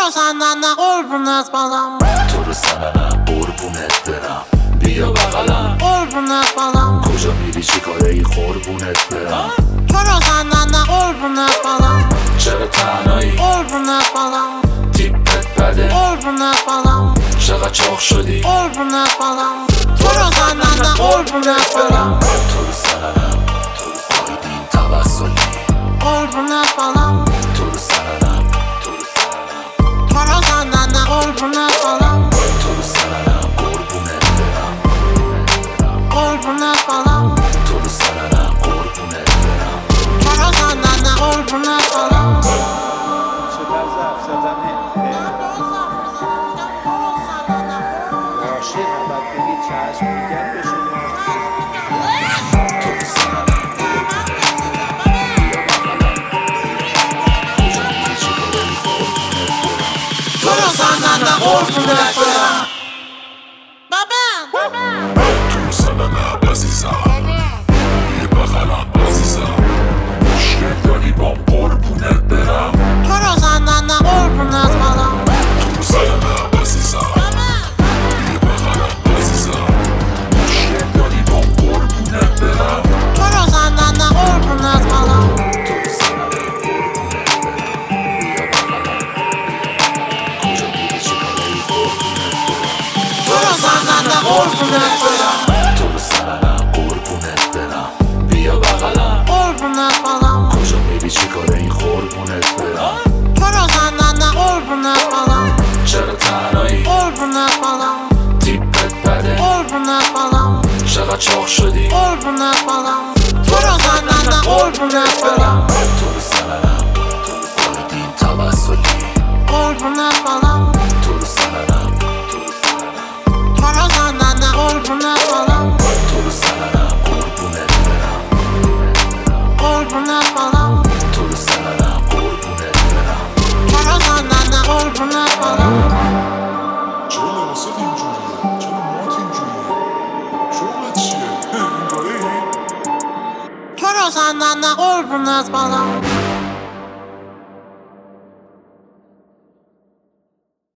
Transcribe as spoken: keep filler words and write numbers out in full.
رو senden ne قربونت بالم، تو رو سننم قربونت برم، بیا بغلم قربونت بالم، کجا میری چی کاره ای قربونت برم. تو رو senden ne قربونت بالم، چرا تنهایی قربونت بالم، تیپت بده قربونت بالم، چقدر چاق شدی قربونت بالم، تو رو senden ne قربونت بالم، تو رو سننم آیدین توسلی قربونت بالم، تو رو سننم تو رو senden ne قربونت بالم، تو رو سننم قربونت برم، قربونت بالم، تو رو سننم قربونت برم. تو رو senden ne قربونت بالم. چه طرز حرف زدنه؟ عاشق بعد بگی چشم میگم به شما. تو رو سننم قربونت برم، بیا بغلم کجا میری چی کاره ای قربونت برم. تو رو senden ne قربونت برم. بابا تو رو سننم عزیزم، بیا بغلم عزیزم مشکل داری بام قربونت برم. تو رو senden ne قربونت بالم، تو رو سننم عزیزم، بیا بغلم عزیزم مشکل داری بام قربونت برم. تو رو senden ne قربونت بالم، تو رو سننم قربونت برم، بیا بغلم کجا میری چی کاره ای قربونت برم. تو رو senden ne قربونت بالم، تو رو سننم قربونت برم، بیا بغلم قربونت بالم، کجا میری چی کاره ای قربونت برم. تو رو senden ne قربونت بالم، چرا تنهایی قربونت بالم، تیپت بده قربونت بالم، چقدر چاق شدی قربونت بالم، تو رو senden ne قربونت بالم، تو رو سننم آیدین توسلی قربونت بالم، تو رو سننم تو رو senden ne قربونت بالم، تو رو سننم قربونت برم، قربونت بالم، تو رو سننم قربونت برم. تو رو senden ne قربونت بالم. چرا لباسات اینجوریه؟ چرا موهات اینجوریه؟ شغلت چیه؟ این کاره ای؟ تو رو senden ne قربونت بالم.